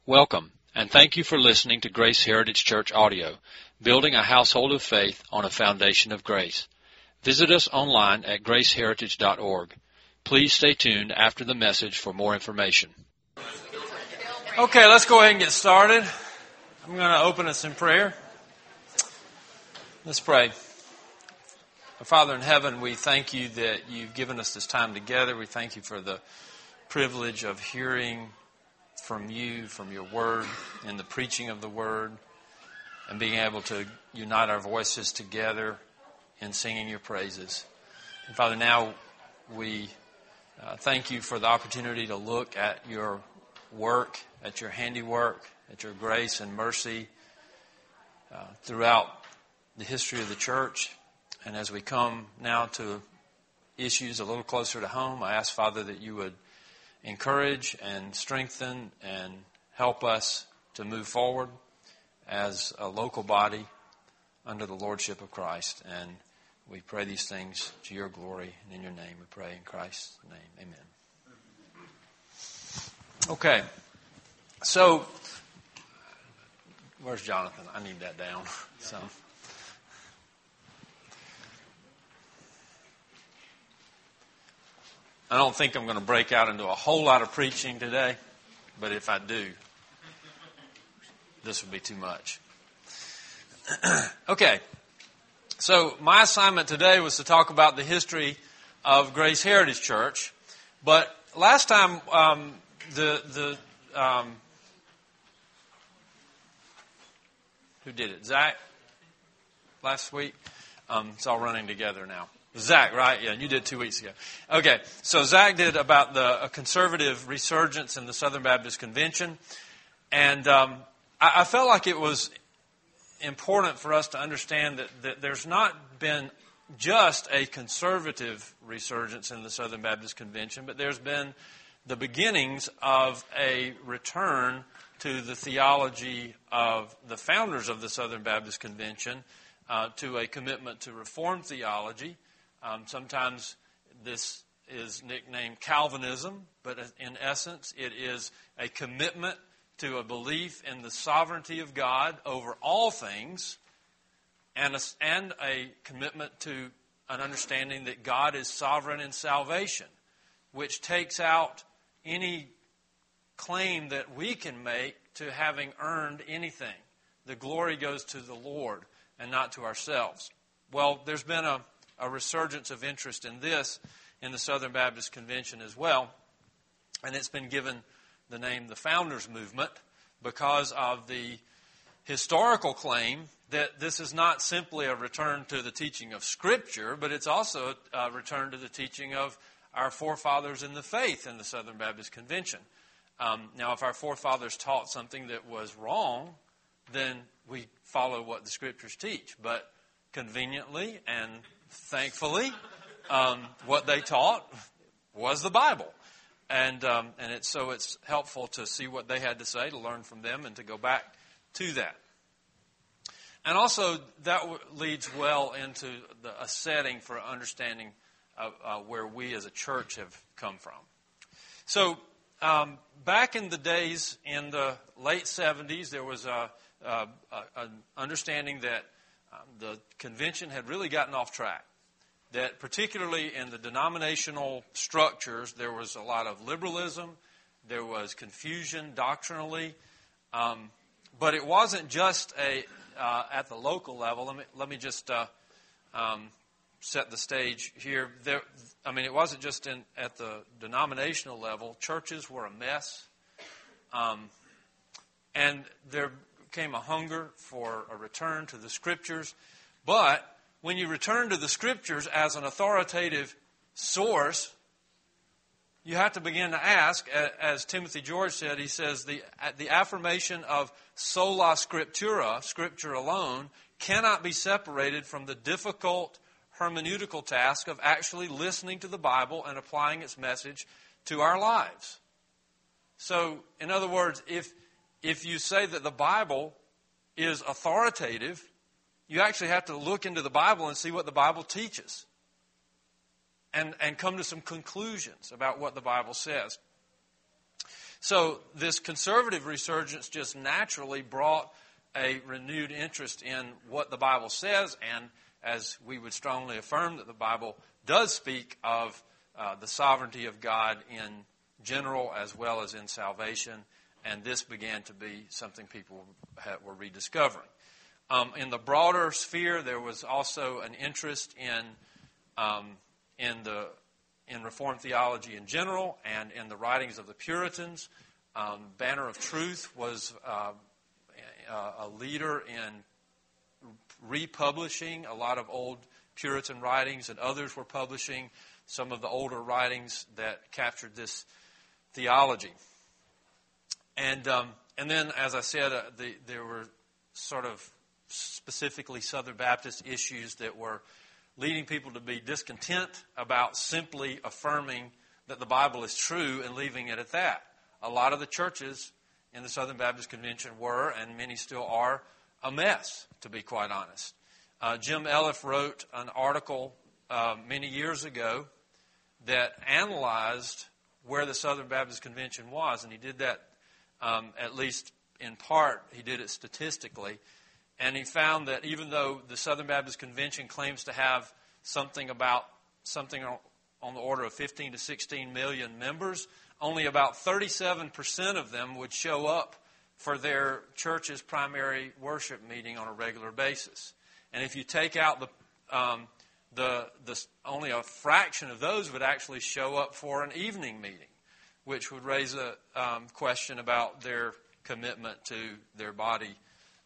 Welcome, and thank you for listening to Grace Heritage Church Audio, building a household of faith on a foundation of grace. Visit us online at graceheritage.org. Please stay tuned after the message for more information. Okay, let's go ahead and get started. I'm going to open us in prayer. Let's pray. Our Father in heaven, we thank you that you've given us this time together. We thank you for the privilege of hearing from you, from your word, and the preaching of the word, and being able to unite our voices together in singing your praises. And Father, now we thank you for the opportunity to look at your work, at your handiwork, at your grace and mercy throughout the history of the church. And as we come now to issues a little closer to home, I ask, Father, that you would encourage and strengthen and help us to move forward as a local body under the lordship of Christ. And we pray these things to your glory, and in your name we pray in Christ's name. Amen. Okay, so where's Jonathan? I need that down. So. I don't think I'm going to break out into a whole lot of preaching today, but if I do, this would be too much. Okay, so my assignment today was to talk about the history of Grace Heritage Church, but last time who did it? Zach? Last week? It's all running together now. Zach, right? Yeah, you did 2 weeks ago. Okay, so Zach did about the conservative resurgence in the Southern Baptist Convention. And I felt like it was important for us to understand that there's not been just a conservative resurgence in the Southern Baptist Convention, but there's been the beginnings of a return to the theology of the founders of the Southern Baptist Convention, to a commitment to Reformed theology. Sometimes this is nicknamed Calvinism, but in essence it is a commitment to a belief in the sovereignty of God over all things, and a commitment to an understanding that God is sovereign in salvation, which takes out any claim that we can make to having earned anything. The glory goes to the Lord and not to ourselves. Well, there's been a resurgence of interest in this in the Southern Baptist Convention as well. And it's been given the name the Founders Movement because of the historical claim that this is not simply a return to the teaching of Scripture, but it's also a return to the teaching of our forefathers in the faith in the Southern Baptist Convention. Now, if our forefathers taught something that was wrong, then we follow what the Scriptures teach. But conveniently and thankfully, what they taught was the Bible. And it's helpful to see what they had to say, to learn from them, and to go back to that. And also, that leads well into a setting for understanding where we as a church have come from. So, back in the days, in the late 70s, there was an understanding that the convention had really gotten off track. That particularly in the denominational structures, there was a lot of liberalism, there was confusion doctrinally, but it wasn't just at the local level. Let me just set the stage here. It wasn't just at the denominational level. Churches were a mess, and there came a hunger for a return to the Scriptures. But when you return to the Scriptures as an authoritative source, you have to begin to ask, as Timothy George said, he says, the affirmation of sola scriptura, Scripture alone, cannot be separated from the difficult hermeneutical task of actually listening to the Bible and applying its message to our lives. So, in other words, if you say that the Bible is authoritative, you actually have to look into the Bible and see what the Bible teaches. And come to some conclusions about what the Bible says. So this conservative resurgence just naturally brought a renewed interest in what the Bible says, and as we would strongly affirm that the Bible does speak of the sovereignty of God in general as well as in salvation, and this began to be something people were rediscovering. In the broader sphere, there was also an interest in Reformed theology in general and in the writings of the Puritans. Banner of Truth was a leader in republishing a lot of old Puritan writings, and others were publishing some of the older writings that captured this theology. And then, as I said, there were sort of specifically Southern Baptist issues that were leading people to be discontent about simply affirming that the Bible is true and leaving it at that. A lot of the churches in the Southern Baptist Convention were, and many still are, a mess, to be quite honest. Jim Elliff wrote an article many years ago that analyzed where the Southern Baptist Convention was, and he did that at least in part. He did it statistically, and he found that even though the Southern Baptist Convention claims to have something on the order of 15 to 16 million members, only about 37% of them would show up for their church's primary worship meeting on a regular basis. And if you take out only a fraction of those would actually show up for an evening meeting, which would raise a question about their commitment to their body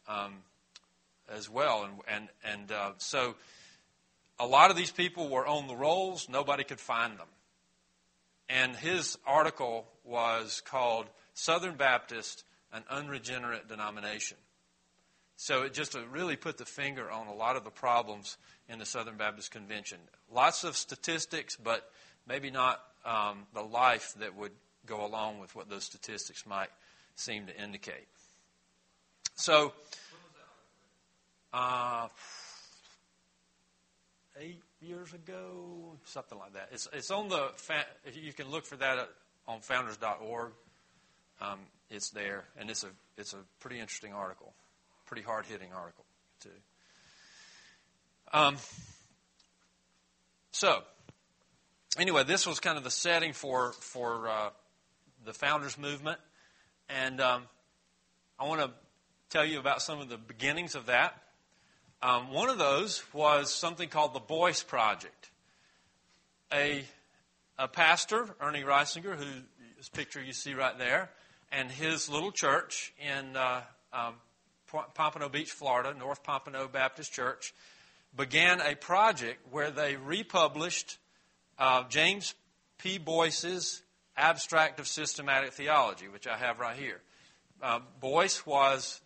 as well. So a lot of these people were on the rolls. Nobody could find them. And his article was called Southern Baptist, an Unregenerate Denomination. So it just really put the finger on a lot of the problems in the Southern Baptist Convention. Lots of statistics, but maybe not the life that would go along with what those statistics might seem to indicate. So, 8 years ago, something like that. It's on the. You can look for that on founders.org. It's there, and it's a pretty interesting article, pretty hard hitting article too. So, anyway, this was kind of the setting for the Founders Movement, and I want to tell you about some of the beginnings of that. One of those was something called the Boyce Project. A pastor, Ernie Reisinger, whose picture you see right there, and his little church in Pompano Beach, Florida, North Pompano Baptist Church, began a project where they republished James P. Boyce's Abstract of Systematic Theology, which I have right here. Boyce was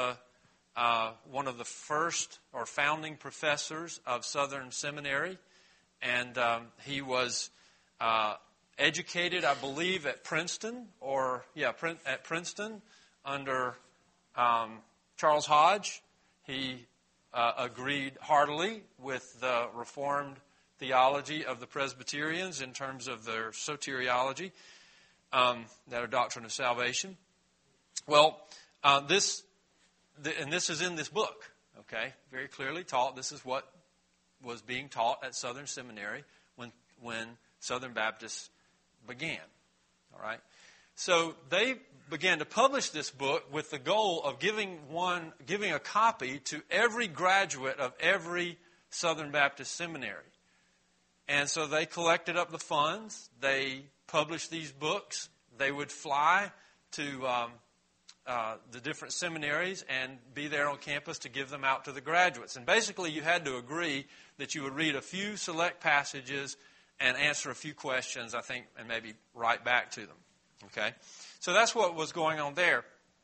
one of the first or founding professors of Southern Seminary, and he was educated, I believe, at Princeton, at Princeton under Charles Hodge. He agreed heartily with the Reformed theology of the Presbyterians in terms of their soteriology, their doctrine of salvation. Well, this is in this book, okay? Very clearly taught. This is what was being taught at Southern Seminary when Southern Baptists began, all right? So they began to publish this book with the goal of giving a copy to every graduate of every Southern Baptist seminary. And so they collected up the funds. They published these books. They would fly to the different seminaries and be there on campus to give them out to the graduates. And basically you had to agree that you would read a few select passages and answer a few questions, I think, and maybe write back to them. Okay? So that's what was going on there.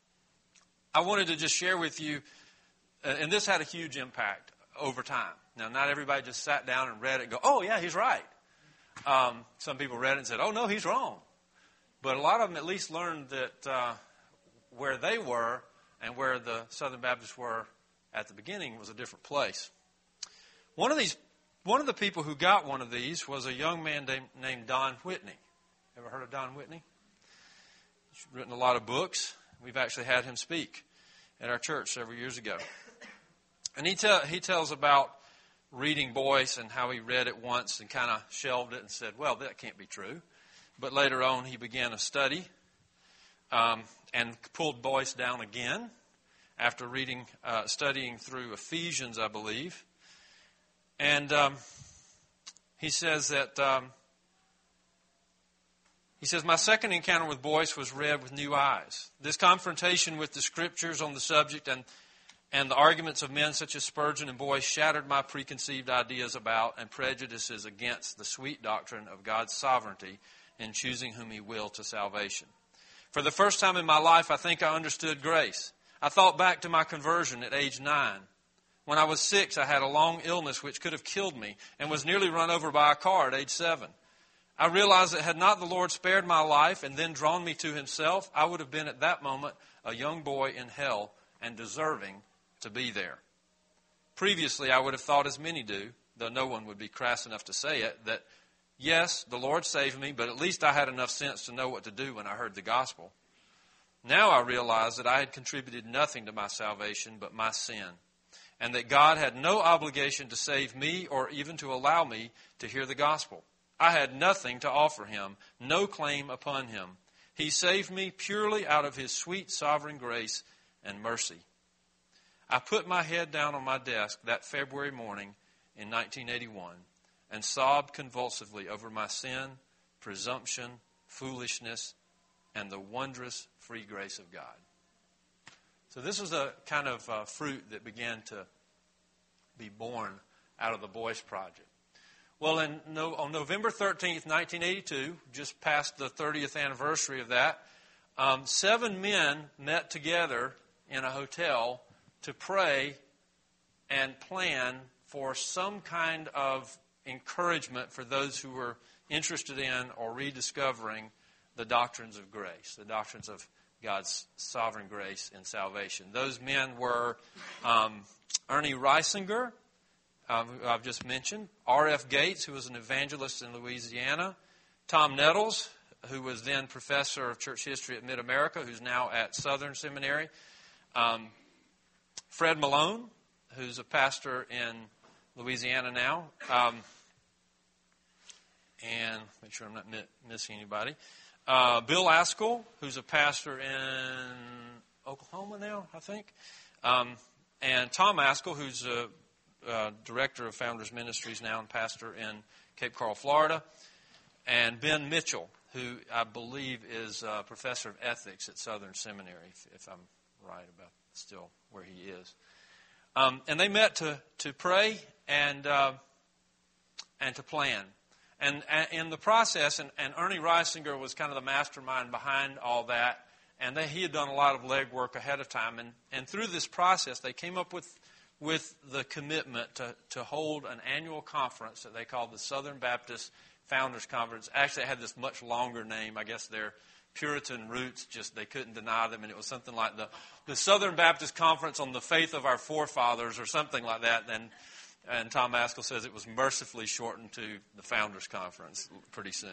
I wanted to just share with you, and this had a huge impact over time. Now, not everybody just sat down and read it and go, oh, yeah, he's right. Some people read it and said, oh, no, he's wrong. But a lot of them at least learned that where they were and where the Southern Baptists were at the beginning was a different place. One of the people who got one of these was a young man named Don Whitney. Ever heard of Don Whitney? He's written a lot of books. We've actually had him speak at our church several years ago. And he tells about reading Boyce and how he read it once and kind of shelved it and said, well, that can't be true. But later on, he began a study and pulled Boyce down again after studying through Ephesians, I believe. And he says that, my second encounter with Boyce was read with new eyes. This confrontation with the Scriptures on the subject and the arguments of men such as Spurgeon and Boyce shattered my preconceived ideas about and prejudices against the sweet doctrine of God's sovereignty in choosing whom He will to salvation. For the first time in my life, I think I understood grace. I thought back to my conversion at age 9. When I was 6, I had a long illness which could have killed me and was nearly run over by a car at age 7. I realized that had not the Lord spared my life and then drawn me to Himself, I would have been at that moment a young boy in hell and deserving to be there. Previously, I would have thought as many do, though no one would be crass enough to say it, that yes, the Lord saved me, but at least I had enough sense to know what to do when I heard the gospel. Now I realize that I had contributed nothing to my salvation but my sin, and that God had no obligation to save me or even to allow me to hear the gospel. I had nothing to offer Him, no claim upon Him. He saved me purely out of His sweet sovereign grace and mercy. I put my head down on my desk that February morning in 1981 and sobbed convulsively over my sin, presumption, foolishness, and the wondrous free grace of God. So this was a kind of fruit that began to be born out of the Boyce Project. Well, on November 13th, 1982, just past the 30th anniversary of that, 7 men met together in a hotel to pray and plan for some kind of encouragement for those who were interested in or rediscovering the doctrines of grace, the doctrines of God's sovereign grace and salvation. Those men were Ernie Reisinger, who I've just mentioned, R.F. Gates, who was an evangelist in Louisiana, Tom Nettles, who was then professor of church history at Mid-America, who's now at Southern Seminary, Fred Malone, who's a pastor in Louisiana now, and make sure I'm not missing anybody, Bill Askell, who's a pastor in Oklahoma now, I think, and Tom Askell, who's a director of Founders Ministries now and pastor in Cape Coral, Florida, and Ben Mitchell, who I believe is a professor of ethics at Southern Seminary, if I'm right about still where he is. And they met to pray and to plan. And in the process, and Ernie Reisinger was kind of the mastermind behind all that, and he had done a lot of legwork ahead of time. And through this process, they came up with the commitment to hold an annual conference that they called the Southern Baptist Founders Conference. Actually, it had this much longer name. I guess their Puritan roots, they couldn't deny them, and it was something like the Southern Baptist Conference on the Faith of Our Forefathers or something like that. And Tom Askell says it was mercifully shortened to the Founders Conference pretty soon.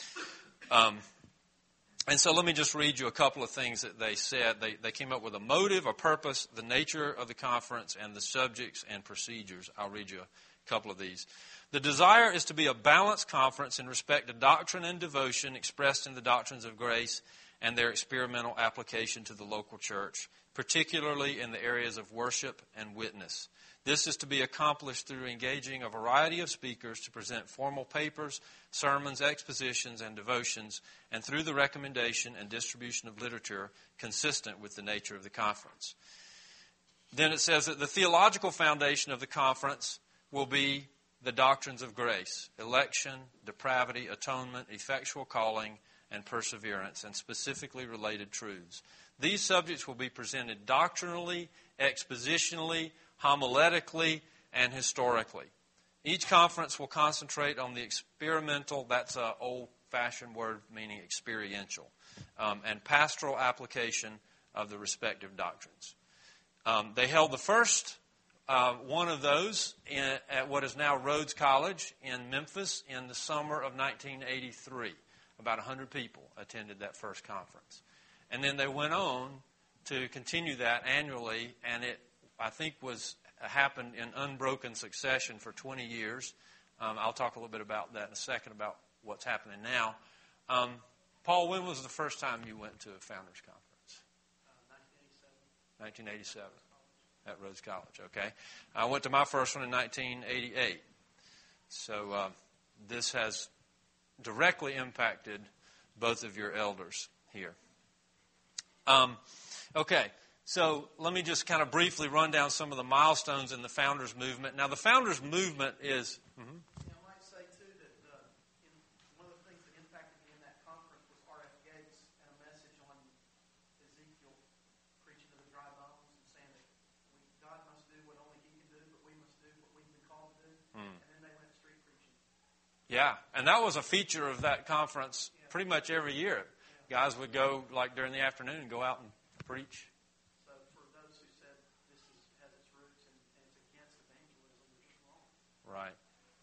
And so let me just read you a couple of things that they said. They came up with a motive, a purpose, the nature of the conference, and the subjects and procedures. I'll read you a couple of these. The desire is to be a balanced conference in respect to doctrine and devotion expressed in the doctrines of grace and their experimental application to the local church, particularly in the areas of worship and witness. This is to be accomplished through engaging a variety of speakers to present formal papers, sermons, expositions, and devotions, and through the recommendation and distribution of literature consistent with the nature of the conference. Then it says that the theological foundation of the conference will be the doctrines of grace, election, depravity, atonement, effectual calling, and perseverance, and specifically related truths. These subjects will be presented doctrinally, expositionally, homiletically, and historically. Each conference will concentrate on the experimental, that's an old-fashioned word meaning experiential, and pastoral application of the respective doctrines. They held the first one of those at what is now Rhodes College in Memphis in the summer of 1983. About 100 people attended that first conference. And then they went on to continue that annually, and it, I think, happened in unbroken succession for 20 years. I'll talk a little bit about that in a second, about what's happening now. Paul, when was the first time you went to a Founders Conference? 1987. At Rhodes College, okay. I went to my first one in 1988. So this has directly impacted both of your elders here. Okay, so let me just kind of briefly run down some of the milestones in the Founders Movement. Now, the Founders Movement is... Mm-hmm. I might say, too, that one of the things that impacted me in that conference was R.F. Gates and a message on Ezekiel preaching to the dry bones and saying that God must do what only He can do, but we must do what we've been called to do. And then they went street preaching. Yeah, and that was a feature of that conference pretty much every year. Guys would go, like during the afternoon, and go out and preach. So for those who said this has its roots and it's against evangelism, they're just wrong. Right.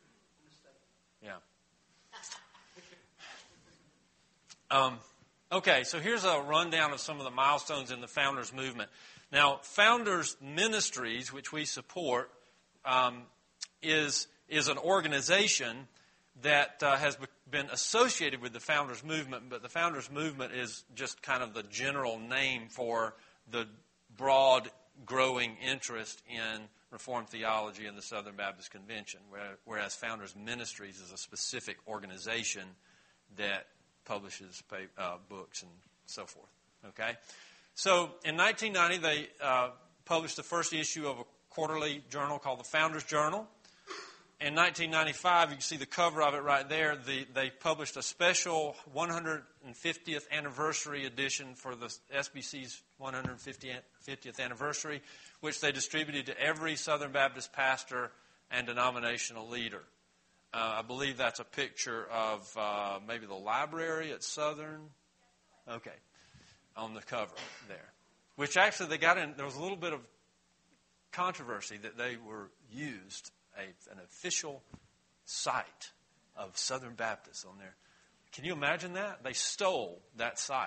Yeah. Okay, so here's a rundown of some of the milestones in the Founders Movement. Now, Founders Ministries, which we support, is an organization that has been associated with the Founders Movement, but the Founders Movement is just kind of the general name for the broad growing interest in Reformed theology in the Southern Baptist Convention, whereas Founders Ministries is a specific organization that publishes books and so forth. Okay? So in 1990, they published the first issue of a quarterly journal called the Founders Journal. In 1995, you can see the cover of it right there. They published a special 150th anniversary edition for the SBC's 150th anniversary, which they distributed to every Southern Baptist pastor and denominational leader. I believe that's a picture of maybe the library at Southern. Okay, on the cover there. Which actually they got in, there was a little bit of controversy that they were used an official site of Southern Baptists on there. Can you imagine that? They stole that site.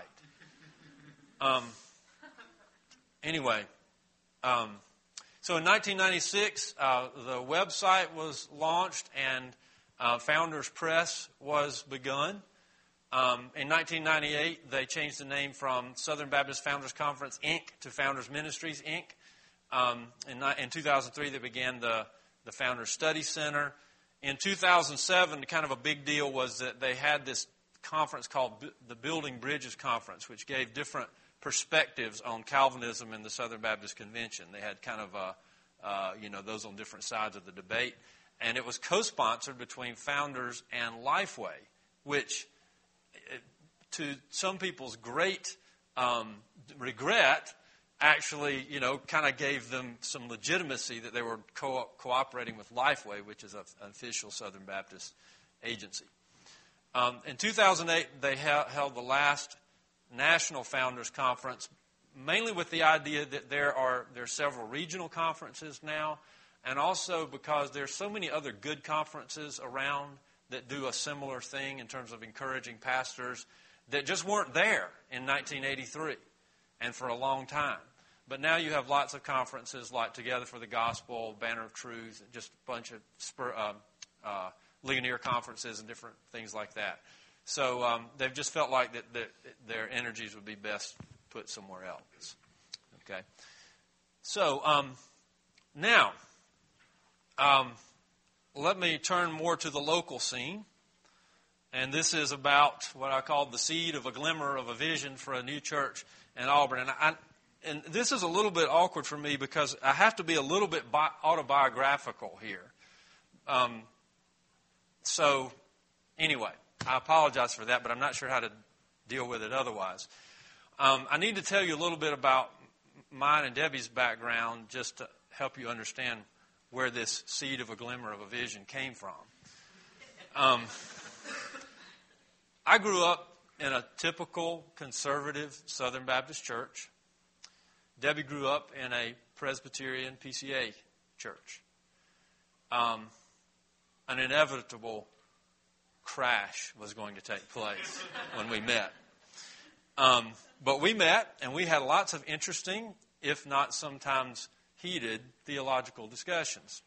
Anyway, so in 1996, the website was launched and Founders Press was begun. In 1998, they changed the name from Southern Baptist Founders Conference, Inc. to Founders Ministries, Inc. In 2003, they began the Founders Study Center. In 2007, kind of a big deal was that they had this conference called the Building Bridges Conference, which gave different perspectives on Calvinism in the Southern Baptist Convention. They had kind of, those on different sides of the debate. And it was co-sponsored between Founders and Lifeway, which, to some people's great regret, actually, kind of gave them some legitimacy that they were cooperating with Lifeway, which is an official Southern Baptist agency. In 2008, they held the last National Founders Conference, mainly with the idea that there are several regional conferences now, and also because there's so many other good conferences around that do a similar thing in terms of encouraging pastors that just weren't there in 1983 and for a long time. But now you have lots of conferences like Together for the Gospel, Banner of Truth, just a bunch of Ligonier conferences and different things like that. So they've just felt like that their energies would be best put somewhere else. Okay. So now, let me turn more to the local scene. And this is about what I call the seed of a glimmer of a vision for a new church in Auburn. And this is a little bit awkward for me because I have to be a little bit autobiographical here. So anyway, I apologize for that, but I'm not sure how to deal with it otherwise. I need to tell you a little bit about mine and Debbie's background just to help you understand where this seed of a glimmer of a vision came from. I grew up in a typical conservative Southern Baptist church. Debbie grew up in a Presbyterian PCA church. An inevitable crash was going to take place when we met. But we met, and we had lots of interesting, if not sometimes heated, theological discussions.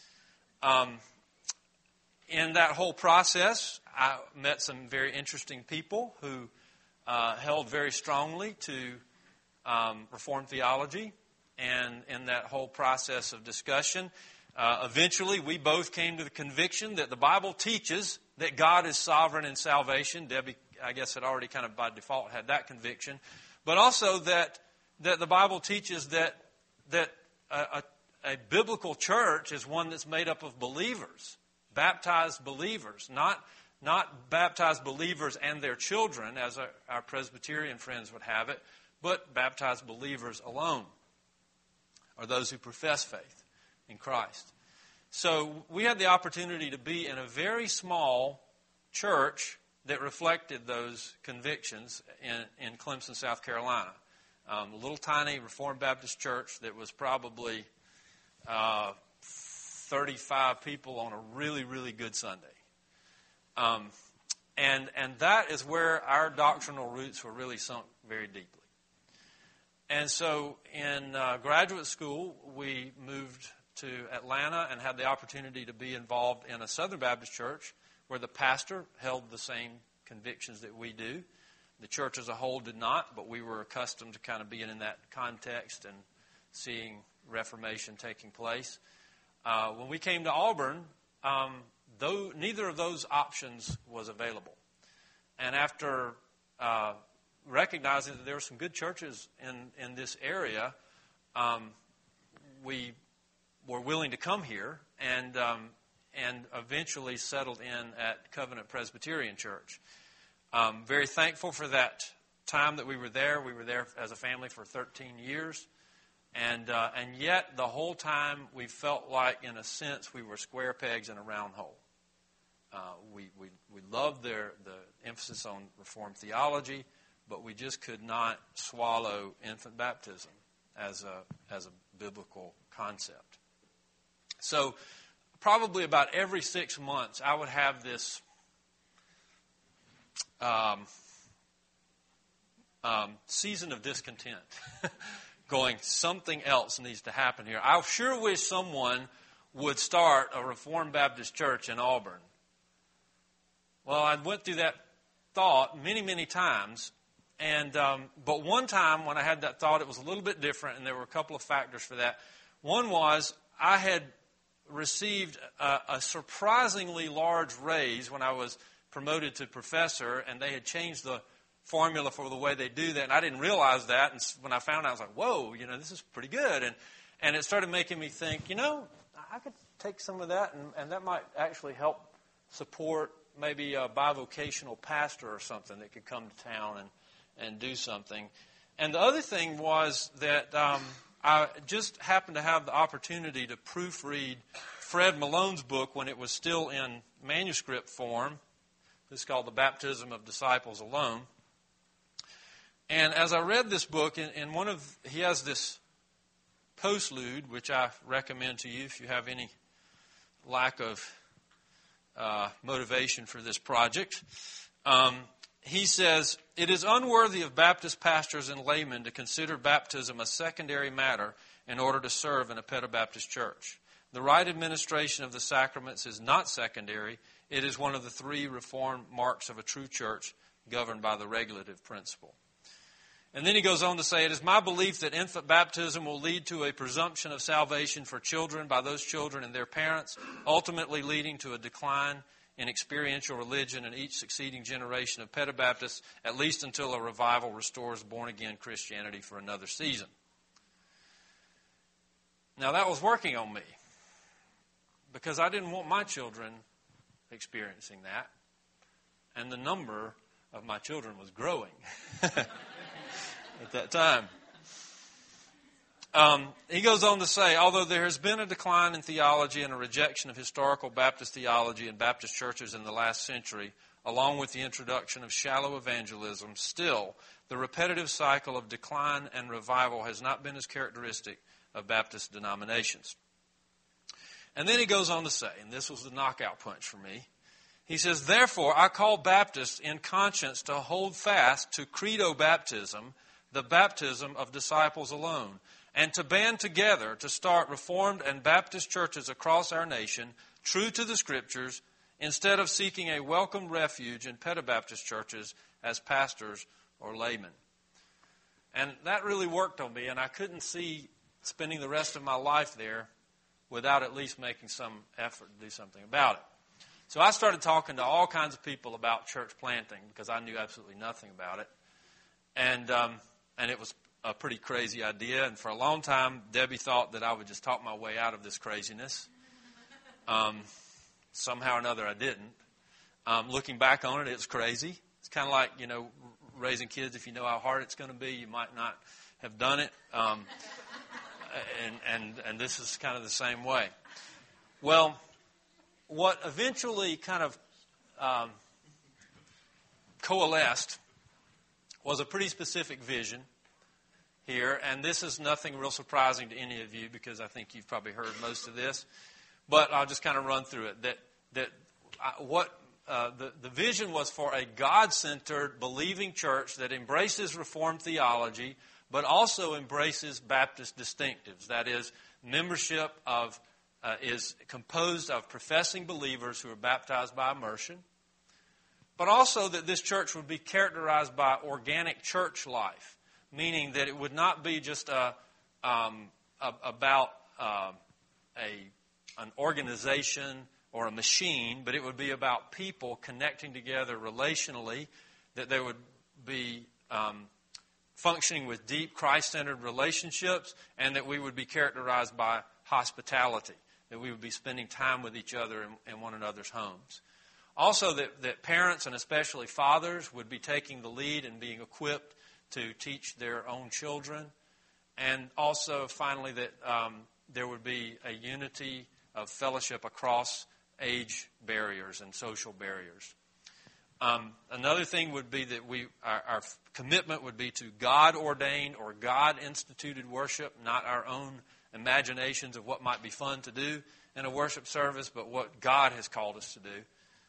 In that whole process, I met some very interesting people who held very strongly to Reformed theology. And in that whole process of discussion, eventually we both came to the conviction that the Bible teaches that God is sovereign in salvation. Debbie, I guess, had already kind of by default had that conviction. But also that the Bible teaches that a biblical church is one that's made up of believers, baptized believers, not baptized believers and their children, as our Presbyterian friends would have it, but baptized believers alone, or those who profess faith in Christ. So we had the opportunity to be in a very small church that reflected those convictions in Clemson, South Carolina. A little tiny Reformed Baptist church that was probably 35 people on a really, really good Sunday. And that is where our doctrinal roots were really sunk very deeply. And so in graduate school, we moved to Atlanta and had the opportunity to be involved in a Southern Baptist church where the pastor held the same convictions that we do. The church as a whole did not, but we were accustomed to kind of being in that context and seeing Reformation taking place. When we came to Auburn, though neither of those options was available. And after recognizing that there were some good churches in this area, we were willing to come here and eventually settled in at Covenant Presbyterian Church. Very thankful for that time that we were there. We were there as a family for 13 years. And yet the whole time we felt like, in a sense, we were square pegs in a round hole. We loved the emphasis on Reformed theology, but we just could not swallow infant baptism as a biblical concept. So probably about every 6 months, I would have this season of discontent going, something else needs to happen here. I sure wish someone would start a Reformed Baptist church in Auburn. Well, I went through that thought many, many times. But one time when I had that thought, it was a little bit different, and there were a couple of factors for that. One was I had received a surprisingly large raise when I was promoted to professor, and they had changed the formula for the way they do that, and I didn't realize that. And when I found out, I was like, whoa, this is pretty good. And it started making me think, I could take some of that, and that might actually help support maybe a bivocational pastor or something that could come to town and do something. And the other thing was that I just happened to have the opportunity to proofread Fred Malone's book when it was still in manuscript form. This is called The Baptism of Disciples Alone. And as I read this book, he has this postlude, which I recommend to you if you have any lack of motivation for this project. He says, "It is unworthy of Baptist pastors and laymen to consider baptism a secondary matter in order to serve in a Pedobaptist church. The right administration of the sacraments is not secondary. It is one of the 3 Reformed marks of a true church governed by the regulative principle." And then he goes on to say, "It is my belief that infant baptism will lead to a presumption of salvation for children by those children and their parents, ultimately leading to a decline in experiential religion in each succeeding generation of Pedobaptists, at least until a revival restores born-again Christianity for another season." Now that was working on me, because I didn't want my children experiencing that, and the number of my children was growing at that time. He goes on to say, although there has been a decline in theology and a rejection of historical Baptist theology in Baptist churches in the last century, along with the introduction of shallow evangelism, still the repetitive cycle of decline and revival has not been as characteristic of Baptist denominations. And then he goes on to say, and this was the knockout punch for me, He says, therefore, I call Baptists in conscience to hold fast to credo baptism, the baptism of disciples alone, and to band together to start Reformed and Baptist churches across our nation, true to the Scriptures, instead of seeking a welcome refuge in Pedabaptist churches as pastors or laymen. And that really worked on me, and I couldn't see spending the rest of my life there without at least making some effort to do something about it. So I started talking to all kinds of people about church planting because I knew absolutely nothing about it. And it was a pretty crazy idea. And for a long time, Debbie thought that I would just talk my way out of this craziness. Somehow or another, I didn't. Looking back on it, it's crazy. It's kind of like, raising kids. If you know how hard it's going to be, you might not have done it. And this is kind of the same way. Well, what eventually kind of coalesced was a pretty specific vision here, and this is nothing real surprising to any of you because I think you've probably heard most of this, but I'll just kind of run through it. The vision was for a God-centered, believing church that embraces Reformed theology, but also embraces Baptist distinctives. That is, membership is composed of professing believers who are baptized by immersion, but also that this church would be characterized by organic church life, meaning that it would not be just about an organization or a machine, but it would be about people connecting together relationally, that they would be functioning with deep Christ-centered relationships, and that we would be characterized by hospitality, that we would be spending time with each other in one another's homes. Also, that parents, and especially fathers, would be taking the lead and being equipped to teach their own children. And also, finally, that there would be a unity of fellowship across age barriers and social barriers. Another thing would be that our commitment would be to God-ordained or God-instituted worship, not our own imaginations of what might be fun to do in a worship service, but what God has called us to do.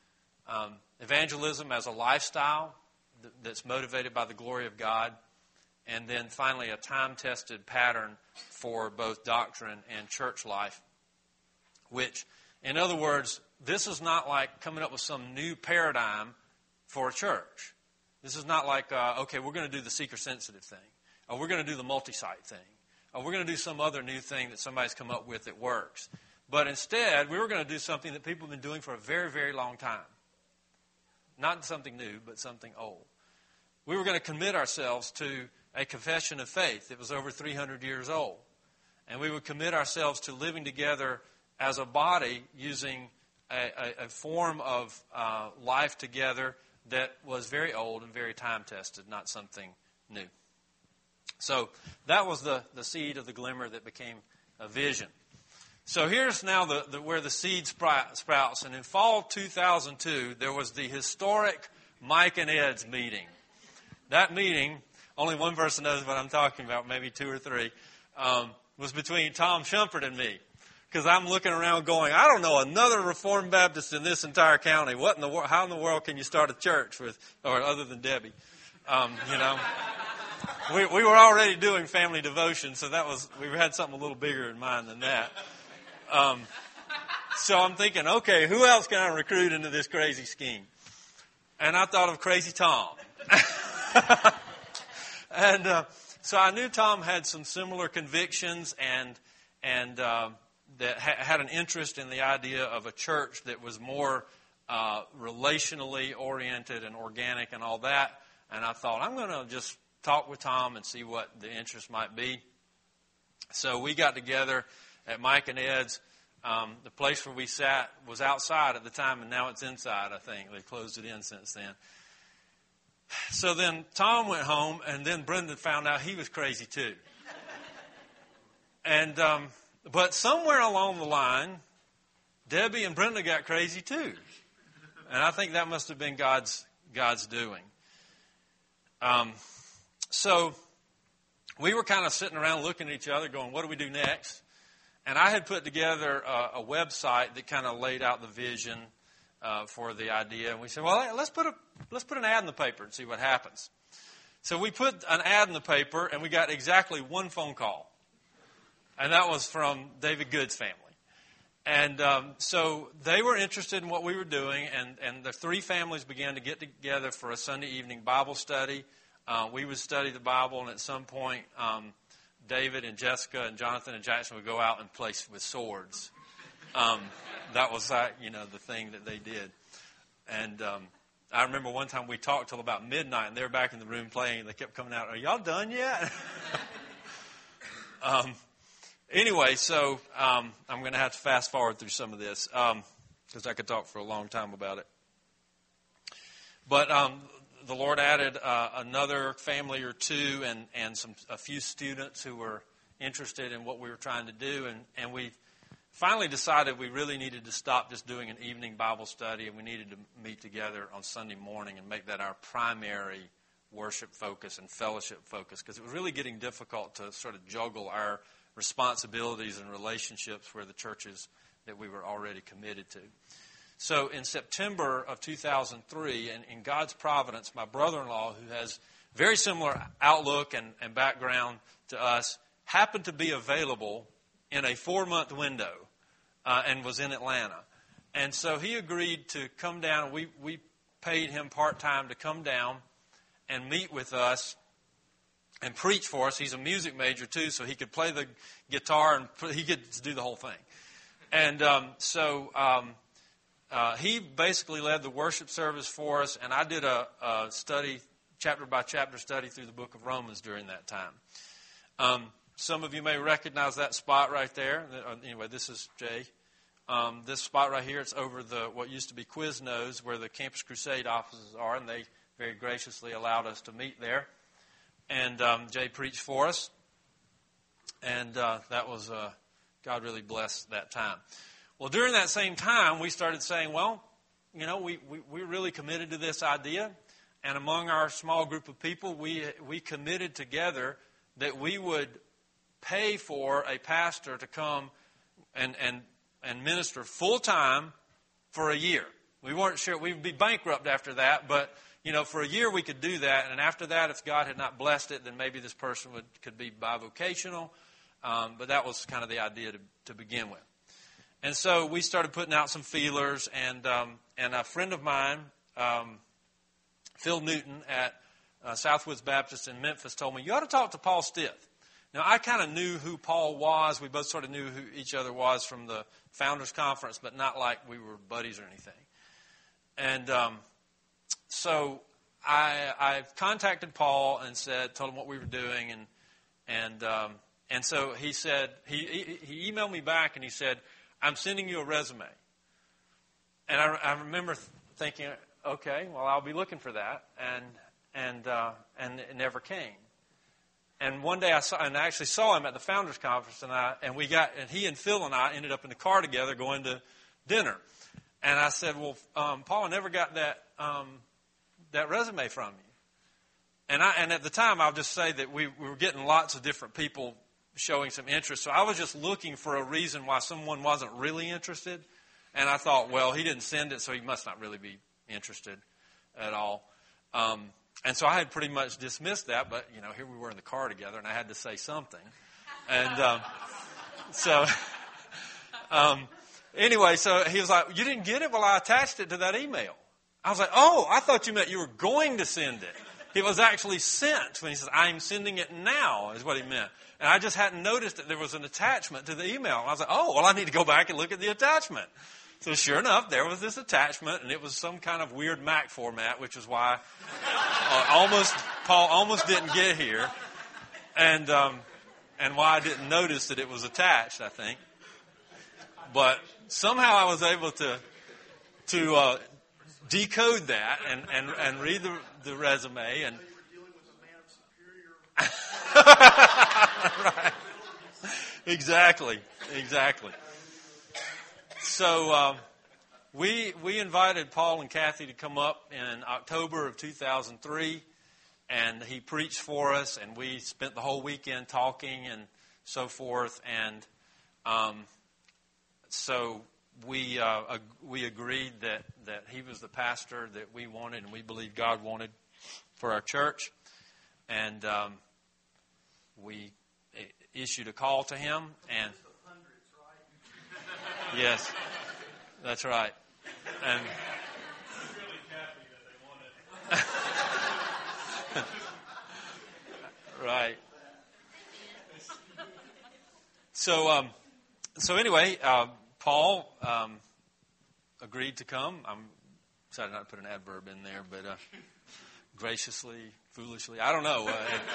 Evangelism as a lifestyle that's motivated by the glory of God. And then finally, a time-tested pattern for both doctrine and church life, which, in other words, this is not like coming up with some new paradigm for a church. This is not like, okay, we're going to do the seeker-sensitive thing, or we're going to do the multi-site thing, or we're going to do some other new thing that somebody's come up with that works. But instead, we were going to do something that people have been doing for a very, very long time. Not something new, but something old. We were going to commit ourselves to a confession of faith that was over 300 years old. And we would commit ourselves to living together as a body using a form of life together that was very old and very time-tested, not something new. So that was the seed of the glimmer that became a vision. So here's now where the seed sprouts. And in fall 2002, there was the historic Mike and Ed's meeting. That meeting, only one person knows what I'm talking about, maybe two or three, was between Tom Shumpert and me. Because I'm looking around going, I don't know another Reformed Baptist in this entire county. How in the world can you start a church other than Debbie? We were already doing family devotion, so we had something a little bigger in mind than that. So I'm thinking, okay, who else can I recruit into this crazy scheme? And I thought of Crazy Tom. And so I knew Tom had some similar convictions and that had an interest in the idea of a church that was more relationally oriented and organic and all that. And I thought, I'm going to just talk with Tom and see what the interest might be. So we got together at Mike and Ed's. The place where we sat was outside at the time, and now it's inside, I think. They closed it in since then. So then Tom went home, and then Brendan found out he was crazy too. And but somewhere along the line, Debbie and Brenda got crazy too. And I think that must have been God's doing. So we were kind of sitting around looking at each other going, what do we do next? And I had put together a website that kind of laid out the vision for the idea, and we said, well, let's put an ad in the paper and see what happens. So we put an ad in the paper, and we got exactly one phone call, and that was from David Good's family. And so they were interested in what we were doing, and the three families began to get together for a Sunday evening Bible study. We would study the Bible, and at some point, David and Jessica and Jonathan and Jackson would go out and play with swords. That was the thing that they did. And I remember one time we talked till about midnight, and they were back in the room playing, and they kept coming out, "Are y'all done yet?" Anyway, so I'm going to have to fast forward through some of this because I could talk for a long time about it. But the Lord added another family or two and a few students who were interested in what we were trying to do, and we finally decided we really needed to stop just doing an evening Bible study, and we needed to meet together on Sunday morning and make that our primary worship focus and fellowship focus, because it was really getting difficult to sort of juggle our responsibilities and relationships where the churches that we were already committed to. So in September of 2003, and in God's providence, my brother-in-law, who has very similar outlook and background to us, happened to be available in a 4-month window and was in Atlanta. And so he agreed to come down. We paid him part-time to come down and meet with us and preach for us. He's a music major, too, so he could play the guitar and he could do the whole thing. And so he basically led the worship service for us, and I did a study, chapter-by-chapter study through the book of Romans during that time. Some of you may recognize that spot right there. Anyway, this is Jay. This spot right here, it's over what used to be Quiznos, where the Campus Crusade offices are, and they very graciously allowed us to meet there. And Jay preached for us, and that was, God really blessed that time. Well, during that same time, we started saying, well, we're really committed to this idea, and among our small group of people, we committed together that we would pay for a pastor to come and minister full-time for a year. We weren't sure. We'd be bankrupt after that, but for a year we could do that, and after that, if God had not blessed it, then maybe this person could be bivocational. But that was kind of the idea to begin with. And so we started putting out some feelers, and a friend of mine, Phil Newton at Southwoods Baptist in Memphis, told me, you ought to talk to Paul Stith. Now, I kind of knew who Paul was. We both sort of knew who each other was from the Founders Conference, but not like we were buddies or anything. And so I contacted Paul and told him what we were doing, and so he said he emailed me back and he said, I'm sending you a resume. And I remember thinking, okay, well, I'll be looking for that, and it never came. And one day I actually saw him at the Founders Conference, and he and Phil and I ended up in the car together going to dinner. And I said, well, Paul, I never got that resume from you. And at the time, I'll just say that we were getting lots of different people showing some interest. So I was just looking for a reason why someone wasn't really interested. And I thought, well, he didn't send it, so he must not really be interested at all. And so I had pretty much dismissed that, but, here we were in the car together, and I had to say something. And anyway, so he was like, you didn't get it? Well, I attached it to that email. I was like, oh, I thought you meant you were going to send it. It was actually sent. When he says, I'm sending it now, is what he meant. And I just hadn't noticed that there was an attachment to the email. And I was like, oh, well, I need to go back and look at the attachment. So sure enough, there was this attachment, and it was some kind of weird Mac format, which is why Paul almost didn't get here, and why I didn't notice that it was attached, I think. But somehow I was able to decode that and read the resume and. Right. Exactly. So we invited Paul and Kathy to come up in October of 2003, and he preached for us, and we spent the whole weekend talking and so forth. And so we agreed that he was the pastor that we wanted and we believed God wanted for our church. And we issued a call to him. And yes, that's right. And right. So anyway, Paul agreed to come. I'm decided not to put an adverb in there, but graciously, foolishly, I don't know.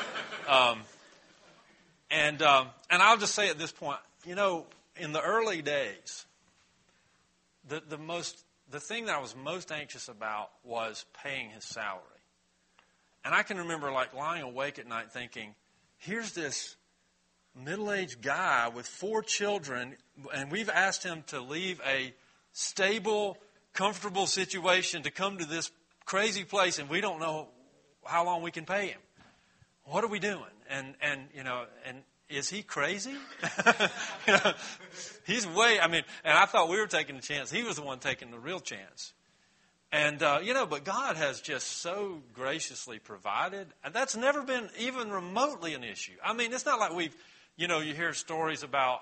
And I'll just say at this point, in the early days, the thing that I was most anxious about was paying his salary. And I can remember lying awake at night thinking, here's this middle-aged guy with 4 children, and we've asked him to leave a stable, comfortable situation to come to this crazy place, and we don't know how long we can pay him. What are we doing? And is he crazy? He's and I thought we were taking a chance. He was the one taking the real chance. And, but God has just so graciously provided. And that's never been even remotely an issue. I mean, it's not like we've, you hear stories about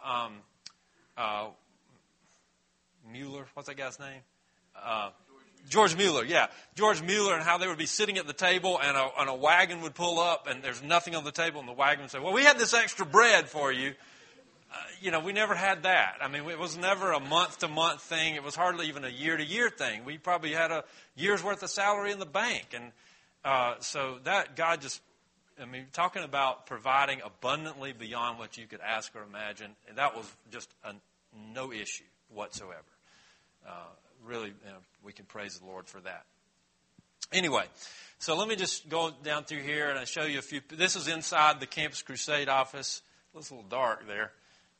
Mueller. What's that guy's name? George Mueller, yeah. George Mueller, and how they would be sitting at the table and a wagon would pull up and there's nothing on the table and the wagon would say, well, we had this extra bread for you. We never had that. I mean, it was never a month-to-month thing. It was hardly even a year-to-year thing. We probably had a year's worth of salary in the bank. And so that God just, talking about providing abundantly beyond what you could ask or imagine, that was just no issue whatsoever. Really, we can praise the Lord for that. Anyway, so let me just go down through here and I'll show you a few. This is inside the Campus Crusade office. It looks a little dark there.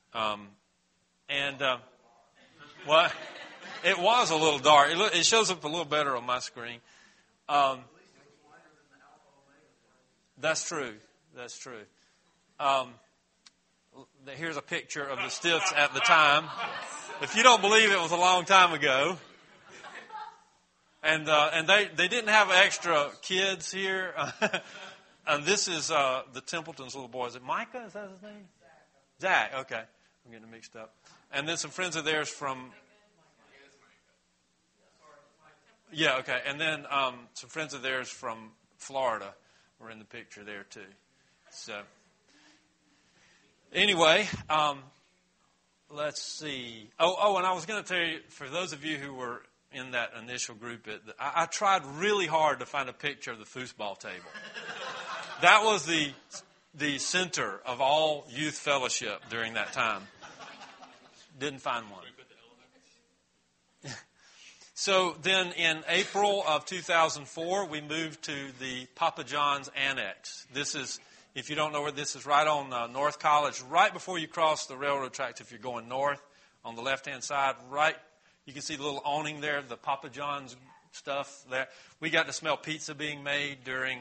What? It was a little dark. It shows up a little better on my screen. That's true. That's true. Here's a picture of the Stiffs at the time. If you don't believe it was a long time ago. And they didn't have extra kids here. And this is the Templeton's little boy. Is it Micah? Is that his name? Zach. Okay. I'm getting mixed up. And then some friends of theirs from... Yeah, okay. And then some friends of theirs from Florida were in the picture there too. So, anyway, let's see. Oh, and I was going to tell you, for those of you who were in that initial group, I tried really hard to find a picture of the foosball table. That was the center of all youth fellowship during that time. Didn't find one. So then in April of 2004, we moved to the Papa John's Annex. This is, if you don't know where this is, right on North College, right before you cross the railroad tracks if you're going north on the left-hand side. Right, you can see the little awning there, the Papa John's stuff there. We got to smell pizza being made during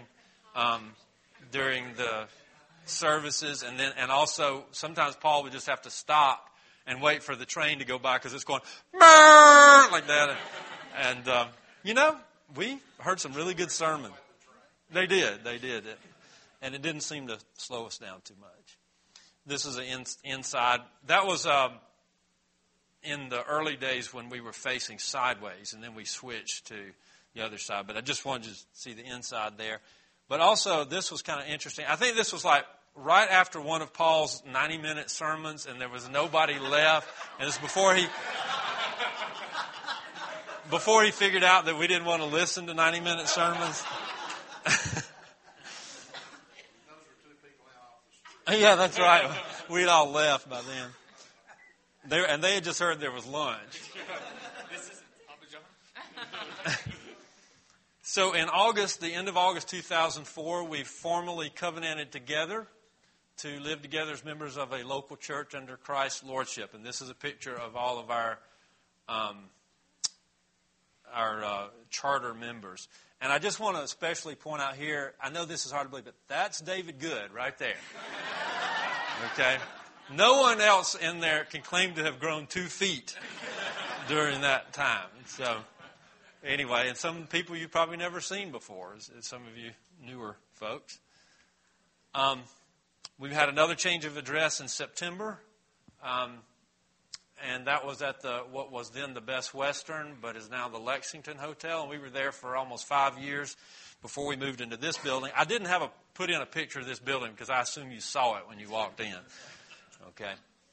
the services, and also sometimes Paul would just have to stop and wait for the train to go by because it's going like that. And, we heard some really good sermon. They did. And it didn't seem to slow us down too much. This is an inside. That was in the early days when we were facing sideways, and then we switched to the other side. But I just wanted you to see the inside there. But also, this was kind of interesting. I think this was like right after one of Paul's 90-minute sermons, and there was nobody left. And it's before he figured out that we didn't want to listen to 90-minute sermons. Yeah, that's right. We'd all left by then. And they had just heard there was lunch. This is Papa John. So in August, the end of August 2004, we formally covenanted together to live together as members of a local church under Christ's lordship. And this is a picture of all of our charter members. And I just want to especially point out here, I know this is hard to believe, but that's David Good right there. Okay? No one else in there can claim to have grown 2 feet during that time. So anyway, and some people you've probably never seen before, as some of you newer folks. We've had another change of address in September, and that was at what was then the Best Western, but is now the Lexington Hotel. And we were there for almost 5 years before we moved into this building. I didn't put in a picture of this building because I assume you saw it when you walked in. Okay.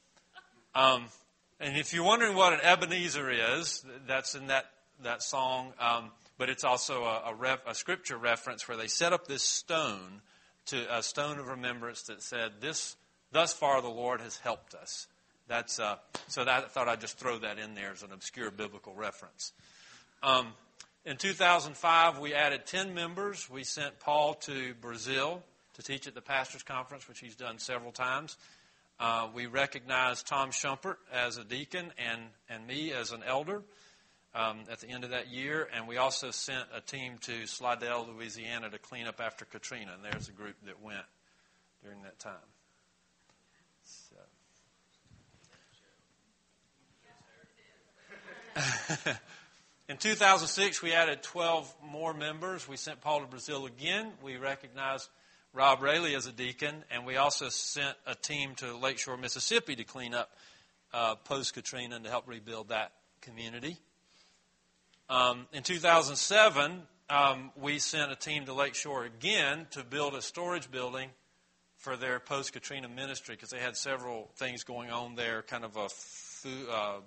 And if you're wondering what an Ebenezer is, that's in that song, but it's also a scripture reference where they set up this stone, a stone of remembrance that said, "Thus far the Lord has helped us." So I thought I'd just throw that in there as an obscure biblical reference. In 2005, we added 10 members. We sent Paul to Brazil to teach at the Pastors Conference, which he's done several times. We recognized Tom Schumpert as a deacon and me as an elder at the end of that year. And we also sent a team to Slidell, Louisiana to clean up after Katrina. And there's a group that went during that time. So. In 2006, we added 12 more members. We sent Paul to Brazil again. We recognized Rob Rayleigh as a deacon, and we also sent a team to Lakeshore, Mississippi to clean up post-Katrina and to help rebuild that community. In 2007, we sent a team to Lakeshore again to build a storage building for their post-Katrina ministry because they had several things going on there, kind of a food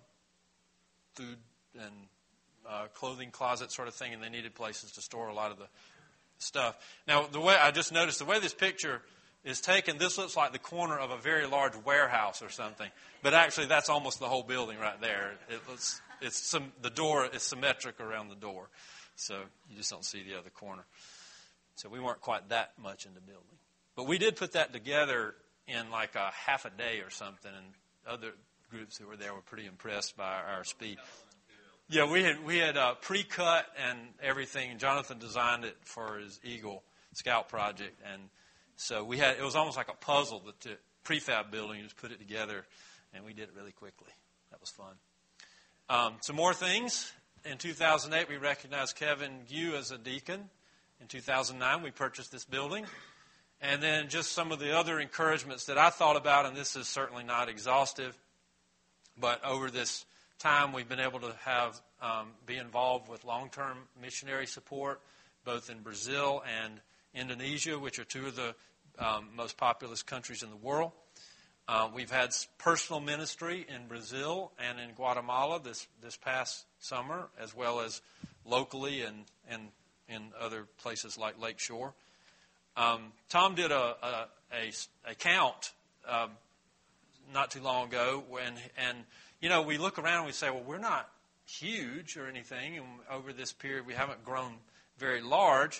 and clothing closet sort of thing, and they needed places to store a lot of the stuff. Now, the way I just noticed, the way this picture is taken, this looks like the corner of a very large warehouse or something, but actually that's almost the whole building right there. The door is symmetric around the door, so you just don't see the other corner. So we weren't quite that much in the building, but we did put that together in like a half a day or something, and other groups who were there were pretty impressed by our speed. Yeah, we had pre-cut and everything. Jonathan designed it for his Eagle Scout project, and so it was almost like a puzzle, the prefab building. You just put it together, and we did it really quickly. That was fun. Some more things. In 2008, we recognized Kevin Gu as a deacon. In 2009, we purchased this building. And then just some of the other encouragements that I thought about, and this is certainly not exhaustive, but over this time we've been able to be involved with long-term missionary support, both in Brazil and Indonesia, which are two of the most populous countries in the world. We've had personal ministry in Brazil and in Guatemala this past summer, as well as locally and in other places like Lakeshore. Tom did a count not too long ago, and we look around and we say, well, we're not huge or anything, and over this period we haven't grown very large,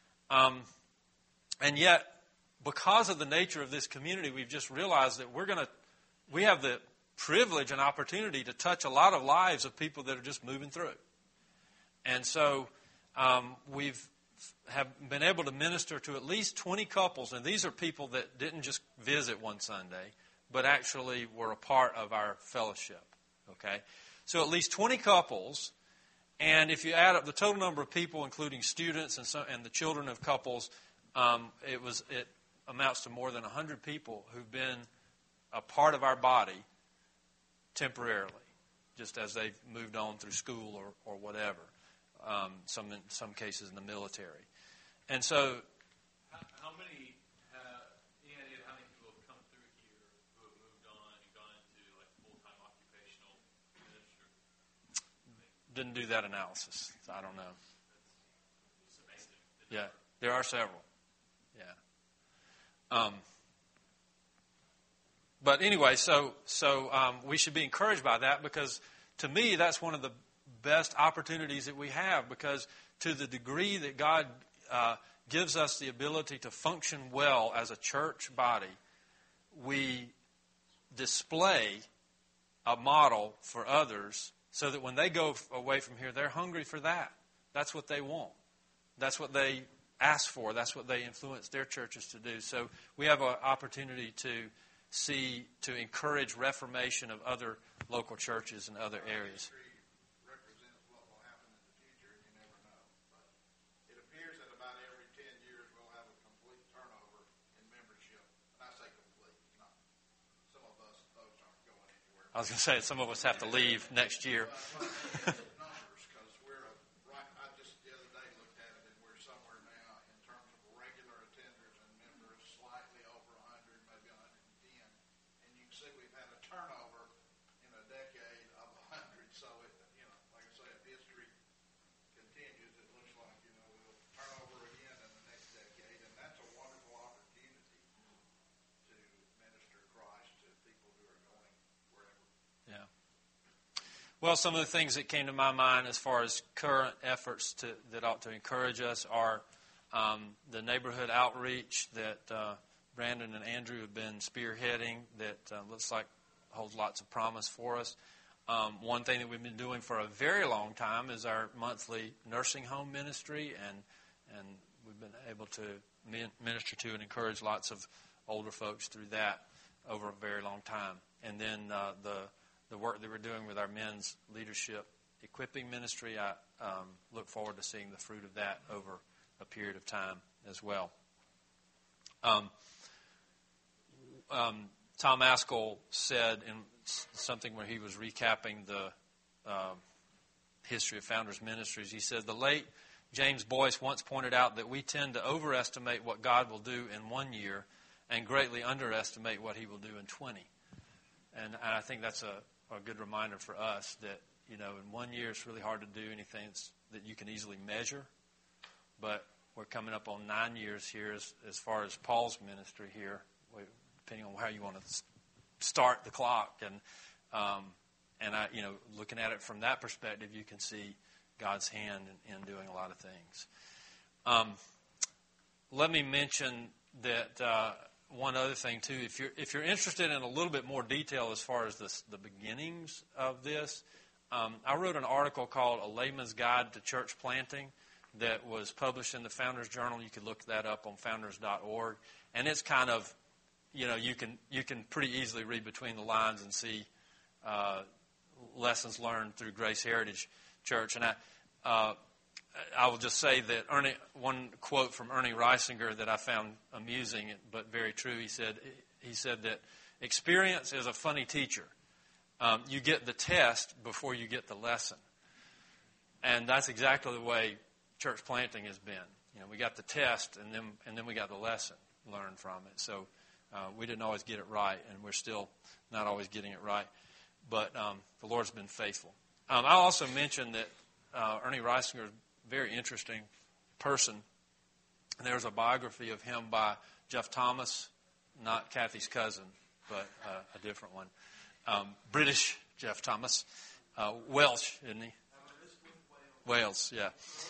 and yet because of the nature of this community, we've just realized that we have the privilege and opportunity to touch a lot of lives of people that are just moving through. And so we've have been able to minister to at least 20 couples, and these are people that didn't just visit one Sunday, but actually were a part of our fellowship. Okay, so at least 20 couples, and if you add up the total number of people, including students and the children of couples, it amounts to more than 100 people who've been a part of our body temporarily, just as they've moved on through school or whatever. In some cases in the military, and so. How many? Any idea how many people have come through here who have moved on and gone into like full-time occupational ministry? Didn't do that analysis. So I don't know. That's amazing. Yeah, there are several. Yeah. But anyway, so we should be encouraged by that, because to me that's one of the best opportunities that we have, because to the degree that God gives us the ability to function well as a church body, we display a model for others so that when they go away from here, they're hungry for that. That's what they want. That's what they ask for. That's what they influence their churches to do. So we have an opportunity to encourage reformation of other local churches in other areas. I was going to say some of us have to leave next year. Well, some of the things that came to my mind as far as current efforts that ought to encourage us are the neighborhood outreach that Brandon and Andrew have been spearheading that looks like holds lots of promise for us. One thing that we've been doing for a very long time is our monthly nursing home ministry, and we've been able to minister to and encourage lots of older folks through that over a very long time. And then the work that we're doing with our men's leadership equipping ministry, I look forward to seeing the fruit of that over a period of time as well. Tom Askell said in something where he was recapping the history of Founders Ministries, he said, the late James Boyce once pointed out that we tend to overestimate what God will do in 1 year and greatly underestimate what he will do in 20. And I think that's a good reminder for us that, in 1 year it's really hard to do anything that you can easily measure. But we're coming up on 9 years here as far as Paul's ministry here, depending on how you want to start the clock. And I, looking at it from that perspective, you can see God's hand in doing a lot of things. Let me mention that one other thing too. If you're interested in a little bit more detail as far as the beginnings of this, I wrote an article called "A Layman's Guide to Church Planting" that was published in the Founders Journal. You could look that up on founders.org, and it's kind of, you can pretty easily read between the lines and see lessons learned through Grace Heritage Church. And I will just say that one quote from Ernie Reisinger that I found amusing but very true. He said that experience is a funny teacher. You get the test before you get the lesson, and that's exactly the way church planting has been. We got the test, and then we got the lesson learned from it. So we didn't always get it right, and we're still not always getting it right. But the Lord's been faithful. I'll also mention that Ernie Reisinger is a very interesting person. There's a biography of him by Jeff Thomas, not Kathy's cousin, but a different one. British Jeff Thomas. Welsh, isn't he? Wales, yeah.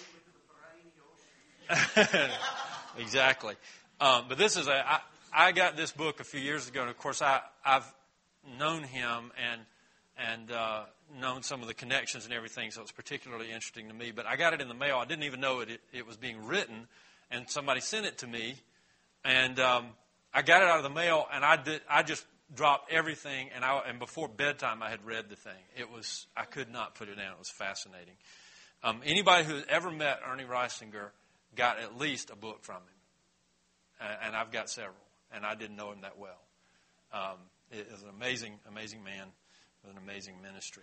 Exactly. But this is I got this book a few years ago, and of course I've known him and known some of the connections and everything, so it's particularly interesting to me. But I got it in the mail. I didn't even know it was being written, and somebody sent it to me, and I got it out of the mail, and I just dropped everything, and before bedtime I had read the thing. I could not put it down. It was fascinating. Anybody who ever met Ernie Reisinger got at least a book from him, and I've got several, and I didn't know him that well. It is an amazing, amazing man with an amazing ministry.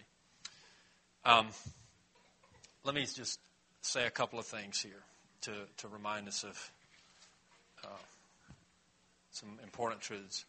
Let me just say a couple of things here to remind us of some important truths.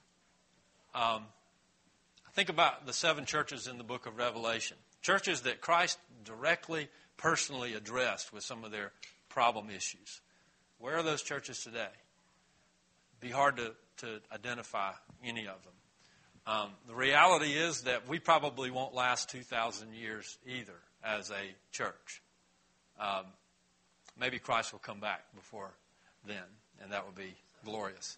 Think about the 7 churches in the book of Revelation. Churches that Christ directly, personally addressed with some of their problem issues. Where are those churches today? It'd be hard to identify any of them. The reality is that we probably won't last 2,000 years either as a church. Maybe Christ will come back before then, and that would be glorious.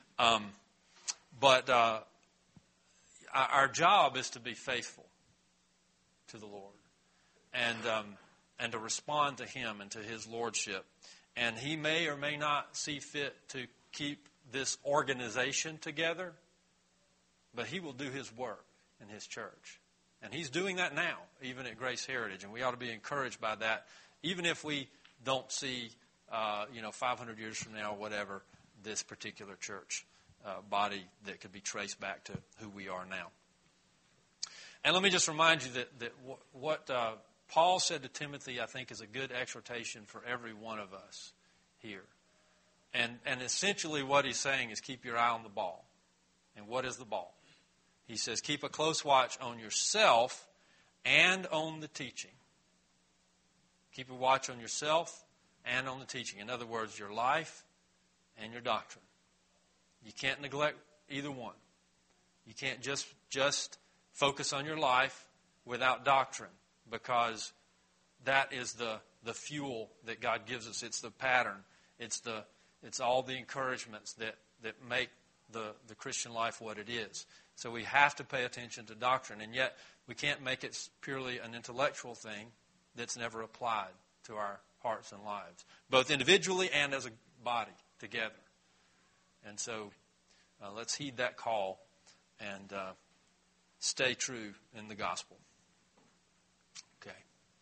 But our job is to be faithful to the Lord and to respond to Him and to His Lordship. And He may or may not see fit to keep this organization together, but He will do His work in His church. And He's doing that now, even at Grace Heritage, and we ought to be encouraged by that, even if we don't see, 500 years from now or whatever, this particular church body that could be traced back to who we are now. And let me just remind you that what Paul said to Timothy, I think, is a good exhortation for every one of us here. And essentially what he's saying is keep your eye on the ball. And what is the ball? He says keep a close watch on yourself and on the teaching. Keep a watch on yourself and on the teaching. In other words, your life and your doctrine. You can't neglect either one. You can't just focus on your life without doctrine, because that is the fuel that God gives us. It's the pattern. It's all the encouragements that make the Christian life what it is. So we have to pay attention to doctrine, and yet we can't make it purely an intellectual thing that's never applied to our hearts and lives, both individually and as a body together. And so let's heed that call and stay true in the gospel. Okay.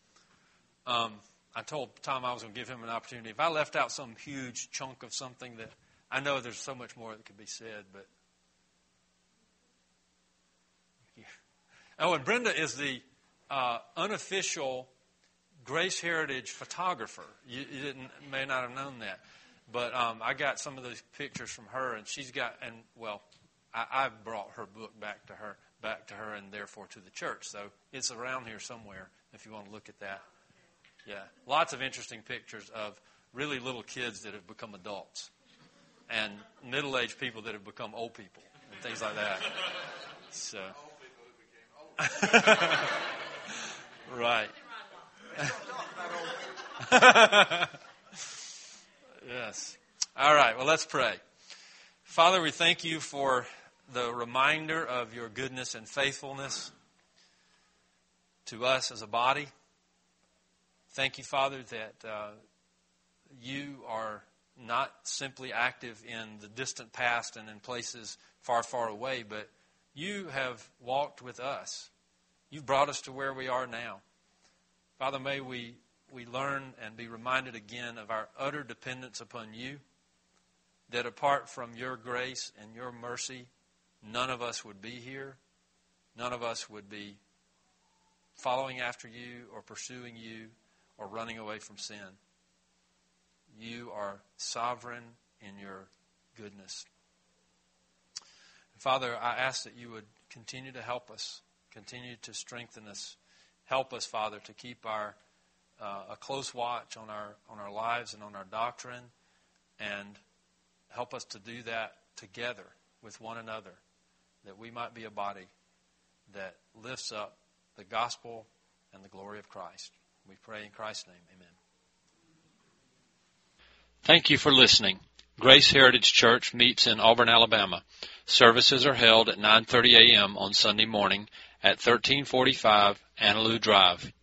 I told Tom I was going to give him an opportunity. If I left out some huge chunk of something that I know there's so much more that could be said, but yeah. Oh, and Brenda is the unofficial Grace Heritage photographer. You may not have known that, but I got some of those pictures from her, and she's got, and well, I brought her book back to her, and therefore to the church. So it's around here somewhere if you want to look at that. Yeah, lots of interesting pictures of really little kids that have become adults, and middle-aged people that have become old people, and things like that. So, right. Yes. All right. Well, let's pray. Father, we thank you for the reminder of your goodness and faithfulness to us as a body. Thank you, Father, that you are not simply active in the distant past and in places far, far away, but you have walked with us. You've brought us to where we are now. Father, may we learn and be reminded again of our utter dependence upon you, that apart from your grace and your mercy, none of us would be here. None of us would be following after you or pursuing you or running away from sin. You are sovereign in your goodness. Father, I ask that you would continue to help us, continue to strengthen us. Help us, Father, to keep a close watch on our lives and on our doctrine, and help us to do that together with one another, that we might be a body that lifts up the gospel and the glory of Christ. We pray in Christ's name. Amen. Thank you for listening. Grace Heritage Church meets in Auburn, Alabama. Services are held at 9:30 a.m. on Sunday morning at 1345 Annaloo Drive,